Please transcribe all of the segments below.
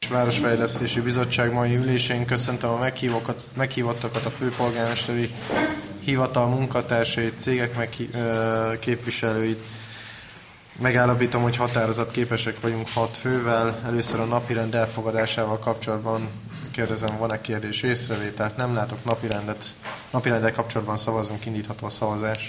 Városfejlesztési Bizottság mai ülésén köszöntöm a meghívottakat, a főpolgármesteri hivatal munkatársait, cégek képviselőit. Megállapítom, hogy határozatképesek vagyunk 6 fővel. Először a napirend elfogadásával kapcsolatban kérdezem, van-e kérdés, észrevételt? Nem látok napirenddel kapcsolatban szavazunk, indítható a szavazás.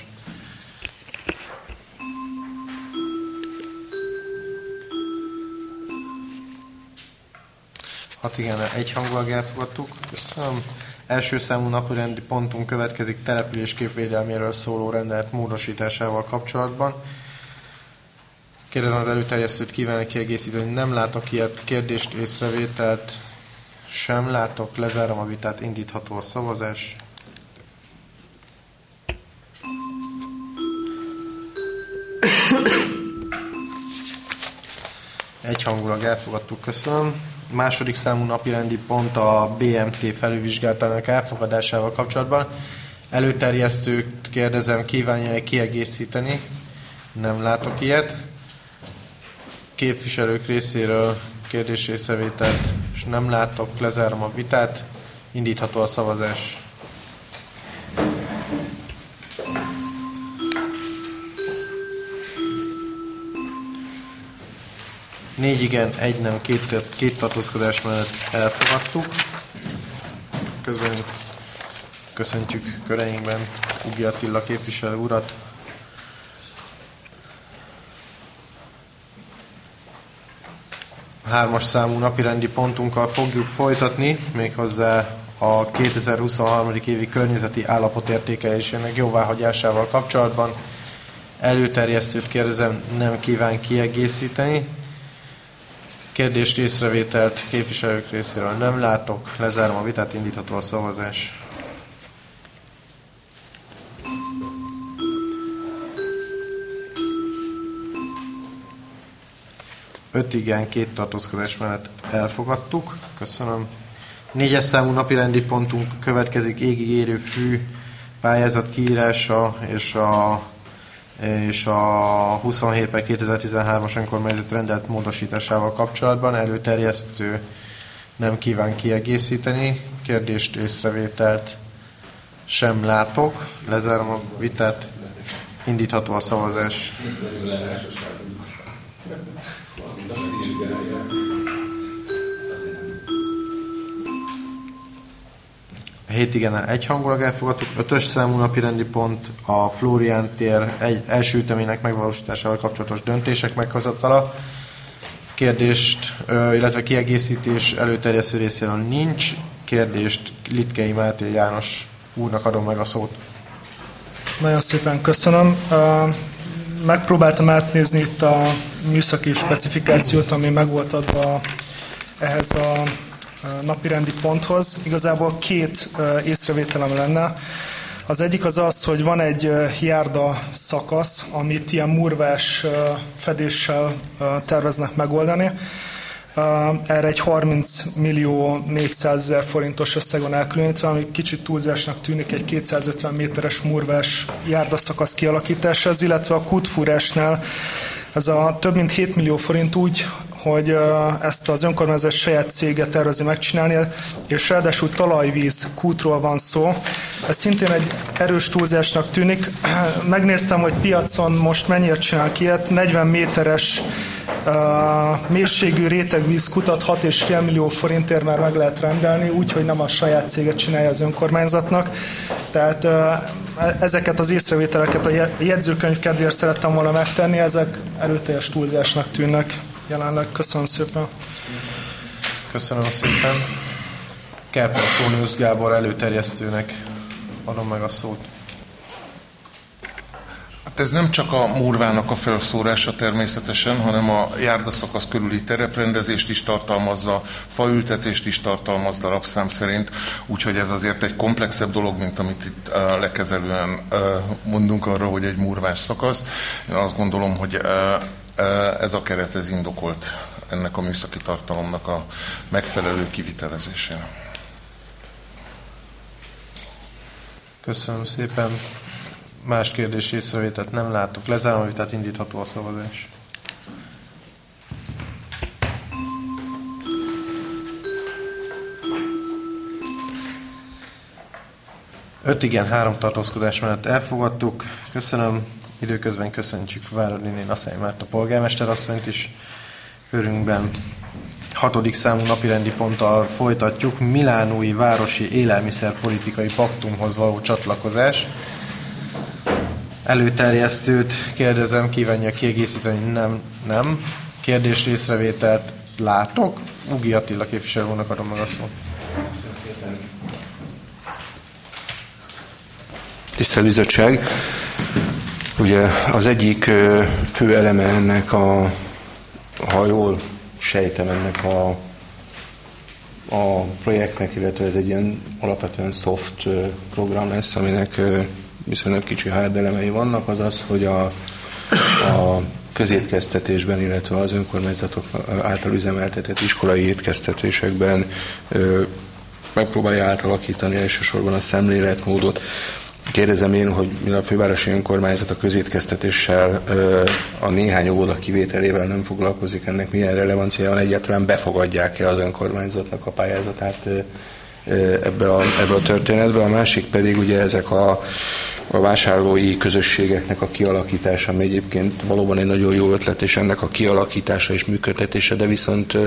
Igen, egyhangulag elfogadtuk. Köszönöm. Első számú napirendi pontunk következik településkép védelméről szóló rendelet módosításával kapcsolatban. Kérdezem az előterjesztőt, kívánok kiegészíteni. Nem látok ilyet, kérdést, észrevételt sem látok. Lezárom a vitát, indítható a szavazás. Egyhangulag elfogadtuk, köszönöm. Második számú napirendi pont a BMT felülvizsgálatának elfogadásával kapcsolatban. Előterjesztőt kérdezem, kívánja-e kiegészíteni? Nem látok ilyet. Képviselők részéről kérdés észrevételt és nem látok, lezárom a vitát. Indítható a szavazás. Négy igen, egy nem, két tartózkodás mellett elfogadtuk. Közben köszöntjük köreinkben Ugi Attila képviselő urat. A 3-as számú napirendi pontunkkal fogjuk folytatni, méghozzá a 2023. évi környezeti állapotértékelésének jóváhagyásával kapcsolatban. Előterjesztőt kérdezem, nem kíván kiegészíteni. Kérdést, észrevételt képviselők részéről nem látok. Lezárom a vitát, indítható a szavazás. Öt igen, két tartózkodás mellett elfogadtuk. Köszönöm. 4-es számú napirendi pontunk következik, égig érő fű pályázat kiírása és a 27/2013-as önkormányzati rendelet módosításával kapcsolatban. Előterjesztő nem kíván kiegészíteni. Kérdést, észrevételt sem látok. Lezárom a vitát. Indítható a szavazás. 7 igen, egyhangulag elfogadtuk. 5-ös számú napirendi pont a Flórián tér első ütemének megvalósításával kapcsolatos döntések meghozatala. Kérdést, illetve kiegészítés előterjesztő részéről nincs. Kérdést Litkei Máté János úrnak adom meg a szót. Nagyon szépen köszönöm. Megpróbáltam átnézni itt a műszaki specifikációt, ami meg volt adva ehhez a napirendi ponthoz. Igazából 2 észrevételem lenne. Az egyik az, hogy van egy járda szakasz, amit ilyen murvás fedéssel terveznek megoldani. Erre egy 30.400.000 forintos összeg van elkülönítve, ami kicsit túlzásnak tűnik egy 250 méteres murvás járdaszakasz kialakításhoz, illetve a kútfúrásnál ez a több mint 7 millió forint úgy, hogy ezt az önkormányzat saját cége tervezi megcsinálni, és ráadásul talajvíz kútról van szó. Ez szintén egy erős túlzásnak tűnik. Megnéztem, hogy piacon most mennyire csinálnak ilyet. 40 méteres mélységű rétegvíz kutat 6,5 millió forintért már meg lehet rendelni, úgyhogy nem a saját céget csinálja az önkormányzatnak. Tehát ezeket az észrevételeket a jegyzőkönyv kedvéért szerettem volna megtenni, ezek erőteljes túlzásnak tűnnek jelenleg. Köszönöm szépen. Köszönöm szépen. Kerpel-Tóniusz Gábor előterjesztőnek adom meg a szót. Hát ez nem csak a murvának a felszórása természetesen, hanem a járdaszakasz körüli tereprendezést is tartalmazza, faültetést is tartalmaz darabszám szerint, úgyhogy ez azért egy komplexebb dolog, mint amit itt lekezelően mondunk arra, hogy egy murvás szakasz. Én azt gondolom, hogy ez a keret ez indokolt ennek a műszaki tartalomnak a megfelelő kivitelezésére. Köszönöm szépen. Más kérdés, észrevételt nem látok. Lezárom a vitát, indítható a szavazás. 5 igen, 3 tartózkodás mellett elfogadtuk. Köszönöm. Időközben köszöntjük Váradi Asszony Márta polgármesterasszonyt is körünkben. 6. számú napirendi ponttal folytatjuk. Milánói Városi Élelmiszerpolitikai Paktumhoz való csatlakozás. Előterjesztőt kérdezem, kívánja kiegészíteni? Nem. Kérdés részrevételt látok. Ugi Attila képviselő úrnak adom meg a szót. Tisztelt Bizottság! Ugye az egyik fő eleme ennek ha jól sejtem, ennek a projektnek, illetve ez egy ilyen alapvetően soft program lesz, aminek viszonylag kicsi hard elemei vannak, az az, hogy a közétkeztetésben, illetve az önkormányzatok által üzemeltetett iskolai étkeztetésekben megpróbálja átalakítani elsősorban a szemléletmódot. Kérdezem én, hogy a fővárosi önkormányzat a közétkeztetéssel a néhány óvoda kivételével nem foglalkozik, ennek milyen relevanciája van, egyáltalán befogadják-e az önkormányzatnak a pályázatát ebbe a történetbe. A másik pedig ugye ezek a vásárlói közösségeknek a kialakítása, ami egyébként valóban egy nagyon jó ötlet, és ennek a kialakítása és működtetése, de viszont,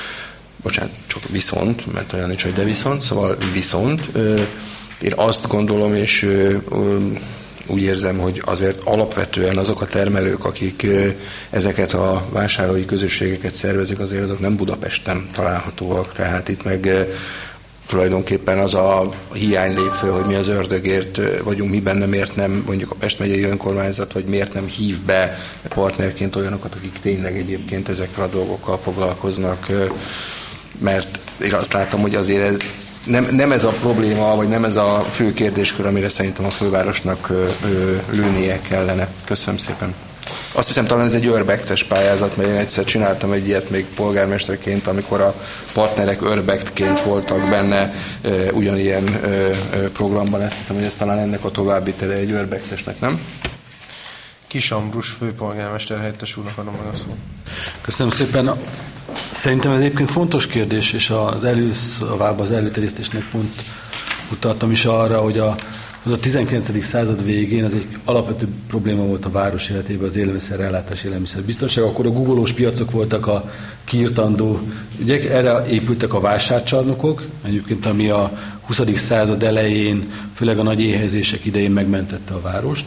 mert olyan nincs, hogy de viszont, én azt gondolom, és úgy érzem, hogy azért alapvetően azok a termelők, akik ezeket a vásárlói közösségeket szervezik, azért azok nem Budapesten találhatóak, tehát itt meg tulajdonképpen az a hiány lép föl, hogy mi az ördögért vagyunk mi benne, miért nem mondjuk a Pest megyei önkormányzat, vagy miért nem hív be partnerként olyanokat, akik tényleg egyébként ezekkel a dolgokkal foglalkoznak, mert én azt látom, hogy azért nem ez a probléma, vagy nem ez a fő kérdéskör, amire szerintem a fővárosnak lőnie kellene. Köszönöm szépen. Azt hiszem, talán ez egy örbektes pályázat, mert én egyszer csináltam egy ilyet még polgármesterként, amikor a partnerek örbektként voltak benne ugyanilyen programban. Ezt hiszem, hogy ez talán ennek a továbbvitele egy örbektesnek, nem? Kis Ambrus főpolgármester helyettes úrnak adom meg a szót. Köszönöm szépen. Szerintem ez egyébként fontos kérdés, és az előterjesztésnek pont utaltam is arra, hogy az a 19. század végén az egy alapvető probléma volt a város életében, az élelmiszerellátás, élelmiszerbiztonság. Akkor a googolós piacok voltak a kiirtandó ügyek, erre épültek a vásárcsarnokok, egyébként ami a 20. század elején, főleg a nagy éhezések idején megmentette a várost.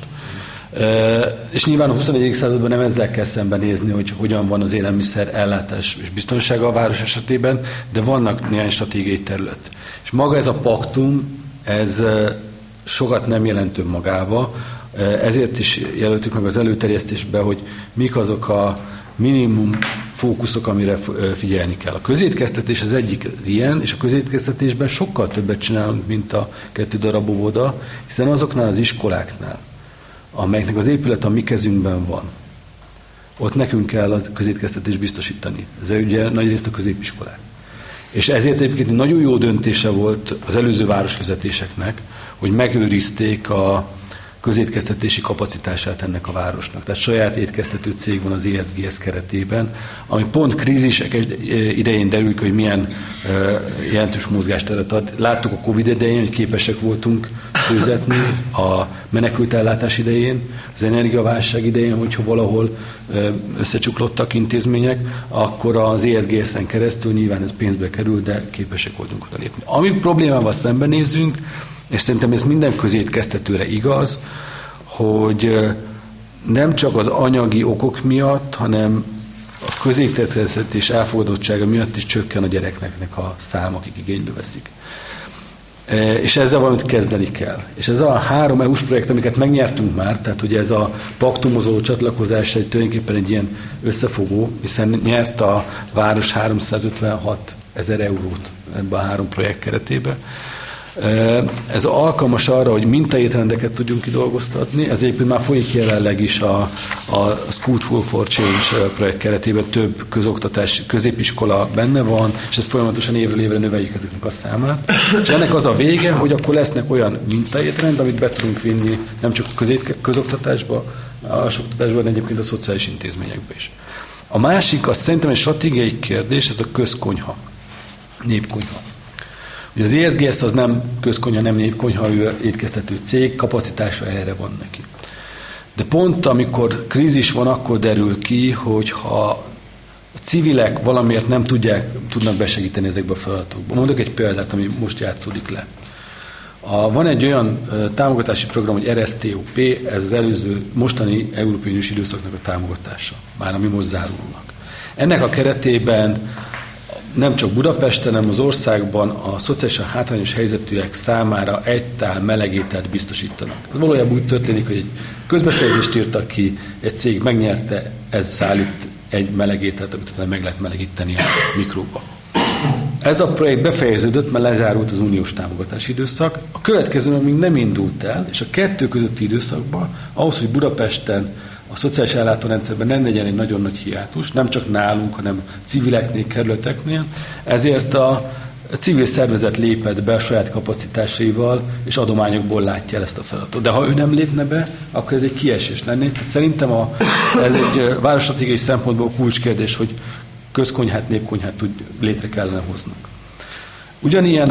És nyilván a 21. században nem ezzel kell szembenézni, hogy hogyan van az élelmiszer ellátás és biztonsága a város esetében, de vannak néhány stratégiai terület. És maga ez a paktum, ez sokat nem jelent önmagába, ezért is jelöltük meg az előterjesztésbe, hogy mik azok a minimum fókuszok, amire figyelni kell. A közétkeztetés az egyik az ilyen, és a közétkeztetésben sokkal többet csinálunk, mint a 2 darab óvoda, hiszen azoknál az iskoláknál, amelyeknek az épület a mi kezünkben van, ott nekünk kell a közétkeztetést biztosítani. Ez ugye nagyrészt a középiskolák. És ezért egyébként nagyon jó döntése volt az előző városvezetéseknek, hogy megőrizték a közétkeztetési kapacitását ennek a városnak. Tehát saját étkeztető cég van az ESGS keretében, ami pont krízisek idején derül ki, hogy milyen jelentős mozgásteret ad. Láttuk a Covid idején, hogy képesek voltunk főzetni, a menekültellátás idején, az energiaválság idején, hogyha valahol összecsuklottak intézmények, akkor az ESGS-en keresztül nyilván ez pénzbe kerül, de képesek voltunk oda lépni. Ami problémával szembenézünk, és szerintem ez minden közétkeztetőre igaz, hogy nem csak az anyagi okok miatt, hanem a közétkeztetés elfogadottsága miatt is csökken a gyerekeknek a szám, akik igénybe veszik. És ezzel valamit kezdeni kell. És ez a 3 EU-s projekt, amiket megnyertünk már, tehát ugye ez a paktumhoz való csatlakozás tulajdonképpen egy ilyen összefogó, hiszen nyert a város 356 000 eurót ebben a 3 projekt keretében. Ez alkalmas arra, hogy mintaétrendeket tudjunk kidolgoztatni, ez egyébként már folyik jelenleg is a School for Change projekt keretében több közoktatás, középiskola benne van, és ezt folyamatosan évről évre növeljük ezeknek a számát. És ennek az a vége, hogy akkor lesznek olyan mintaétrend, amit be tudunk vinni nem csak a közoktatásba, a oktatásban, de egyébként a szociális intézményekbe is. A másik, az szerintem egy stratégiai kérdés, ez a közkonyha, népkonyha. Ugye az ESGS az nem közkonyha, nem népkonyha, ő étkeztető cég, kapacitása erre van neki. De pont amikor krízis van, akkor derül ki, hogy ha a civilek valamiért nem tudnak besegíteni ezekbe a feladatokba. Mondok egy példát, ami most játszódik le. Van egy olyan támogatási program, hogy RSTOP, ez az előző mostani Európai Uniós időszaknak a támogatása, már ami most zárulnak. Ennek a keretében nem csak Budapesten, hanem az országban a szociálisan hátrányos helyzetűek számára egy tál melegételt biztosítanak. Ez valójában úgy történik, hogy egy közbeszerzést írtak ki, egy cég megnyerte, ez szállít egy melegételt, amit utána meg lehet melegíteni a mikróba. Ez a projekt befejeződött, mert lezárult az uniós támogatási időszak. A következő még nem indult el, és a kettő közötti időszakban, ahhoz, hogy Budapesten a szociális ellátórendszerben nem legyen egy nagyon nagy hiátus, nem csak nálunk, hanem civileknél, kerületeknél, ezért a civil szervezet lépett be a saját kapacitásaival, és adományokból látja el ezt a feladatot. De ha ő nem lépne be, akkor ez egy kiesés lenne. Tehát szerintem ez egy városstratégiai szempontból kulcskérdés, hogy közkonyhát, népkonyhát létre kellene hoznunk. Ugyanilyen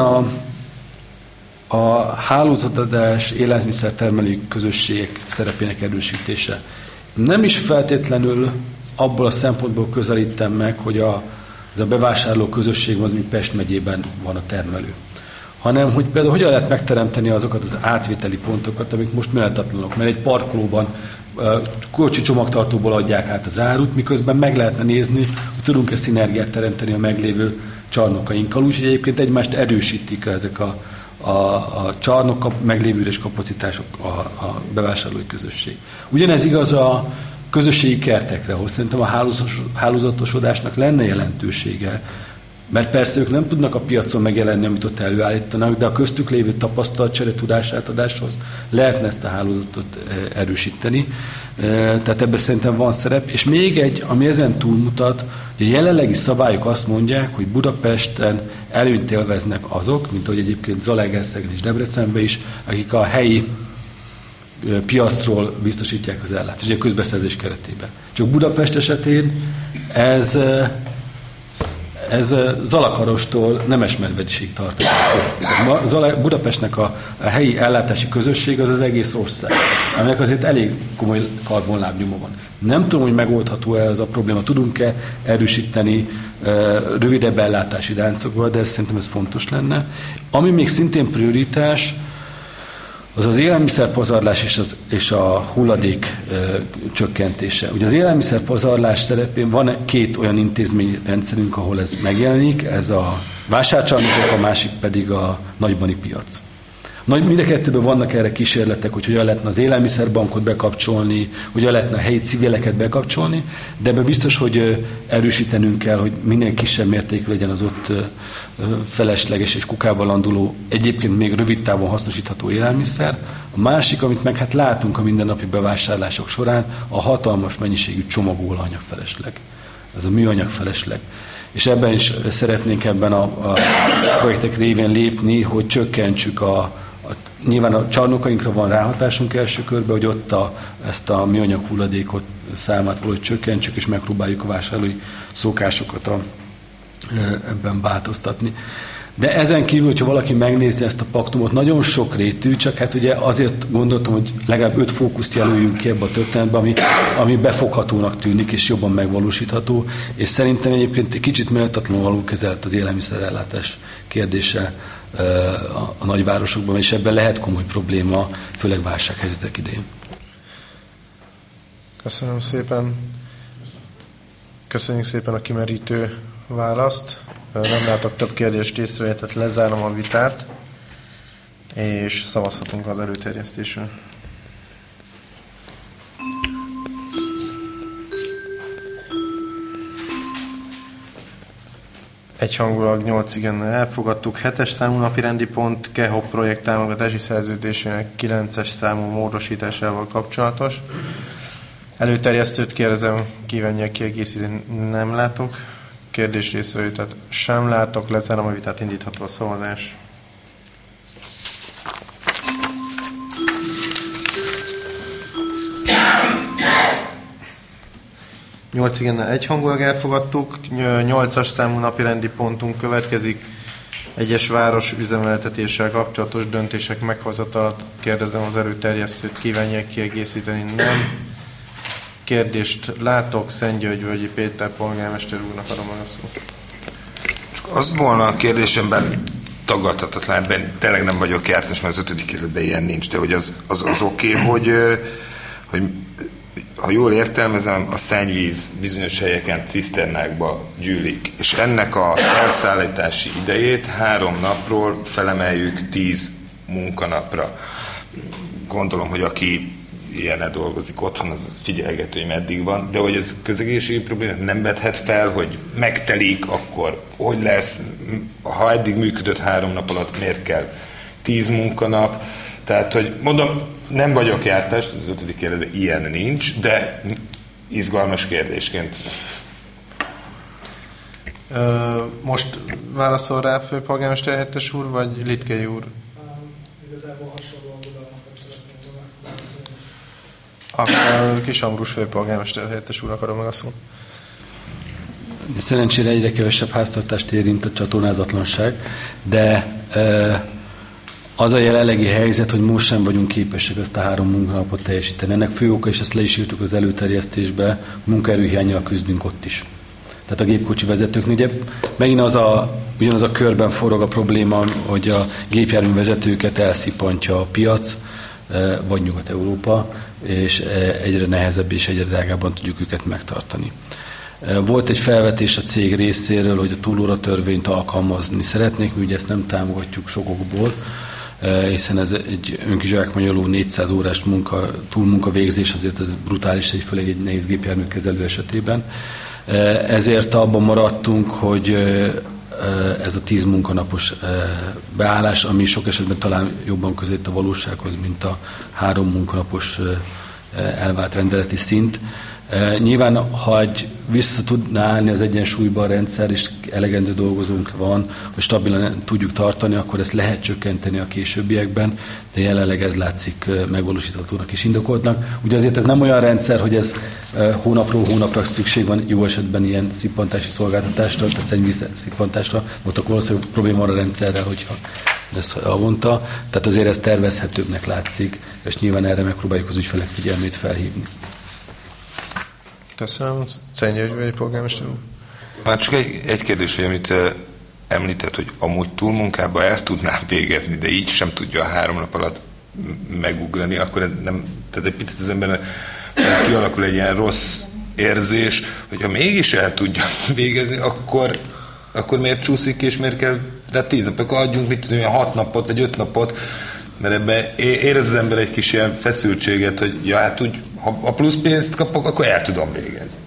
a hálózatadás, élelmiszertermelő közösségek szerepének erősítése. Nem is feltétlenül abból a szempontból közelítem meg, hogy ez a bevásárló közösség az, mint Pest megyében van a termelő. Hanem, hogy például hogyan lehet megteremteni azokat az átviteli pontokat, amik most méltatlanok, mert egy parkolóban kocsi csomagtartóból adják át az árut, miközben meg lehetne nézni, hogy tudunk-e szinergiát teremteni a meglévő csarnokainkkal, úgyhogy egyébként egymást erősítik ezek a csarnok, a meglévő üres kapacitások, a bevásárlói közösség. Ugyanez igaz a közösségi kertekre, ahol szerintem a hálózatosodásnak lenne jelentősége, mert persze ők nem tudnak a piacon megjelenni, amit ott előállítanak, de a köztük lévő tapasztalatcsere, tudásátadáshoz lehetne ezt a hálózatot erősíteni. Tehát ebben szerintem van szerep. És még egy, ami ezen túlmutat, hogy a jelenlegi szabályok azt mondják, hogy Budapesten előnyt élveznek azok, mint ahogy egyébként Zalaegerszegen és Debrecenben is, akik a helyi piacról biztosítják az ellátást, ugye a közbeszerzés keretében. Csak Budapest esetén ez Zalakarostól Nemesmedvedség tartozik. Budapestnek a helyi ellátási közösség az egész ország, aminek azért elég komoly karbonlábnyoma van. Nem tudom, hogy megoldható-e ez a probléma, tudunk-e erősíteni rövidebb ellátási láncokból, de szerintem ez fontos lenne. Ami még szintén prioritás, az élelmiszerpazarlás és a hulladék csökkentése. Ugye az élelmiszerpazarlás szerepén van két olyan intézményrendszerünk, ahol ez megjelenik, ez a vásárcsarnokok, a másik pedig a nagybani piac. Mind a kettőben vannak erre kísérletek, hogy hogyan lehetne az élelmiszerbankot bekapcsolni, hogyan lehetne a helyi civileket bekapcsolni, de ebben biztos, hogy erősítenünk kell, hogy minél kisebb mértékű legyen az ott felesleges és kukába landuló, egyébként még rövid távon hasznosítható élelmiszer. A másik, amit meg hát látunk a mindennapi bevásárlások során, a hatalmas mennyiségű csomagolóanyag felesleg. Ez a műanyag felesleg. És ebben is szeretnénk ebben a projektek révén lépni, hogy csökkentsük nyilván a csarnokainkra van ráhatásunk első körben, hogy ott ezt a műanyag hulladékot számát valahogy csökkentsük, és megpróbáljuk a vásárlói szokásokat ebben változtatni. De ezen kívül, hogyha valaki megnézi ezt a paktumot, nagyon sok rétű, csak hát ugye azért gondoltam, hogy legalább 5 fókuszt jelöljünk ki ebbe a történetbe, ami befoghatónak tűnik, és jobban megvalósítható, és szerintem egyébként egy kicsit méltatlanul alulkezelt az élelmiszerellátás kérdése a nagyvárosokban, és ebben lehet komoly probléma, főleg válsághelyzetek idején. Köszönöm szépen. Köszönjük szépen a kimerítő választ. Nem látok több kérdést, észrevételt, lezárom a vitát, és szavazhatunk az előterjesztésről. Egyhangulag 8 igennel elfogadtuk. 7-es számú napirendi pont KEHOP projekt támogatási szerződésének 9-es számú módosításával kapcsolatos. Előterjesztőt kérdezem, kívánják kiegészíteni? Nem látok. Kérdés részrevételt sem látok, lezárom a vitát, indítható a szavazás. Nyolc igennel egyhangulag elfogadtuk. 8-as számú napirendi pontunk következik. egyes város üzemeltetéssel kapcsolatos döntések meghozatalat kérdezem az előterjesztőt, kívánják kiegészíteni? Nem. Kérdést látok, Szentgyörgyvölgyi Péter polgármester úrnak adom meg a szót. Csak az volna a kérdésem, bár tagadhatatlan, ebben tényleg nem vagyok jártas, mert az 5. kerületben ilyen nincs, de hogy az oké, hogy ha jól értelmezem, a szennyvíz bizonyos helyeken ciszternákba gyűlik, és ennek a elszállítási idejét 3 napról felemeljük 10 munkanapra. Gondolom, hogy aki ilyennel dolgozik otthon, az figyelgető, hogy meddig van, de hogy ez közegészségügyi problémát nem vethet fel, hogy megtelik, akkor hogy lesz, ha eddig működött 3 nap alatt, miért kell 10 munkanap? Tehát, hogy mondom, nem vagyok jártas, az 5. kérdésben ilyen nincs, de izgalmas kérdésként. Most válaszol rá főpolgármester helyettes úr, vagy Litkei úr? Igazából hasonló aggodalmakat szeretném megfogalmazni. Akkor Kisambrus főpolgármester helyettes úrnak adom meg a szót. Szerencsére egyre kevesebb háztartást érint a csatornázatlanság, de az a jelenlegi helyzet, hogy most sem vagyunk képesek ezt a 3 munkanapot teljesíteni. Ennek fő oka, és ezt le is írtuk az előterjesztésbe, munkaerőhiánnyal küzdünk ott is. Tehát a gépkocsi vezetőknél ugye megint ugyanaz a körben forog a probléma, hogy a gépjárművezetőket elszippantja a piac, vagy Nyugat-Európa, és egyre nehezebb és egyre drágábban tudjuk őket megtartani. Volt egy felvetés a cég részéről, hogy a túlóra törvényt alkalmazni szeretnék, mi ugye ezt nem támogatjuk sokokból, hiszen ez egy önkizsákmányoló 400 órás túlmunkavégzés, azért ez brutális, főleg egy nehéz gépjárműkezelő esetében. Ezért abban maradtunk, hogy ez a 10 munkanapos beállás, ami sok esetben talán jobban közelít a valósághoz, mint a 3 munkanapos elvált rendeleti szint. Nyilván, ha vissza tudná állni az egyensúlyban a rendszer, és elegendő dolgozónk van, hogy stabilan tudjuk tartani, akkor ezt lehet csökkenteni a későbbiekben, de jelenleg ez látszik megvalósíthatónak és indokoltnak. Ugye azért ez nem olyan rendszer, hogy ez hónapról hónapra szükség van, jó esetben ilyen szippantási szolgáltatásra, tehát szennyvíz szippantásra, ott akkor valószínűleg probléma van a rendszerrel, hogyha ez havonta, tehát azért ez tervezhetőbbnek látszik, és nyilván erre megpróbáljuk az ügyfelek figyelmét felhívni. Köszönöm. Szentgyörgyvölgyi polgármester úr. Már csak egy kérdés, hogy amit említett, hogy amúgy túlmunkában el tudná végezni, de így sem tudja a 3 nap alatt megugrani, akkor ez nem, tehát egy picit az embernek kialakul egy ilyen rossz érzés, hogyha mégis el tudja végezni, akkor miért csúszik, és miért kell rá 10 nap, akkor adjunk mit tudom, 6 napot, vagy 5 napot, mert ebben érez az ember egy kis ilyen feszültséget, hogy ja, hát úgy, ha a plusz pénzt kapok, akkor el tudom végezni.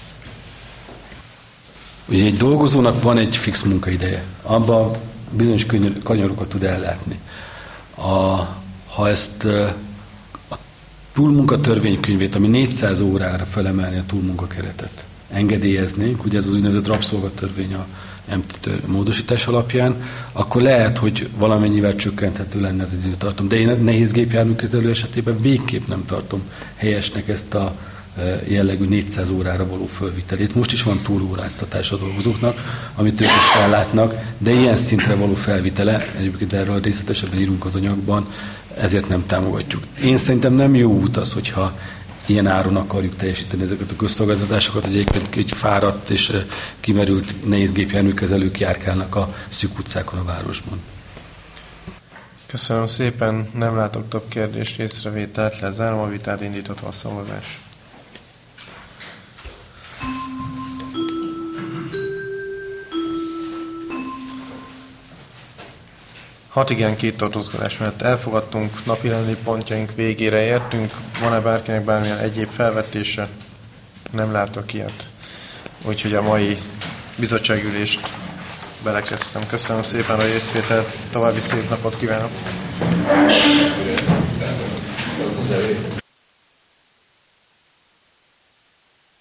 Ugye egy dolgozónak van egy fix munkaideje. Abban bizonyos kanyarokat tud ellátni. Ha ezt a túlmunkatörvénykönyvét, ami 400 órára felemelni a túlmunkakeretet, engedélyeznénk, ugye ez az úgynevezett rabszolgatörvény a MT módosítás alapján, akkor lehet, hogy valamennyivel csökkenthető lenne ez az időtartam. De én nehéz gépjárműkezelő esetében végképp nem tartom helyesnek ezt a jellegű 400 órára való fölvitelét. Most is van túlóráztatás a dolgozóknak, amit ők is ellátnak, de ilyen szintre való felvitele, egyébként erről részletesebben írunk az anyagban, ezért nem támogatjuk. Én szerintem nem jó út az, hogyha ilyen áron akarjuk teljesíteni ezeket a közszolgáltatásokat, hogy egyébként egy fáradt és kimerült nehéz gépjárműkezelők járkálnak a szűk utcákon a városban. Köszönöm szépen, nem látok több kérdést, észrevételt, lezárom a vitát, indított a szavazás. Hat igen, 2 tartózkodás mellett elfogadtunk, napirendi pontjaink végére értünk. Van-e bárkinek bármilyen egyéb felvetése? Nem látok ilyet. Úgyhogy a mai bizottságülést belekezdtem. Köszönöm szépen a részvételt, további szép napot kívánok!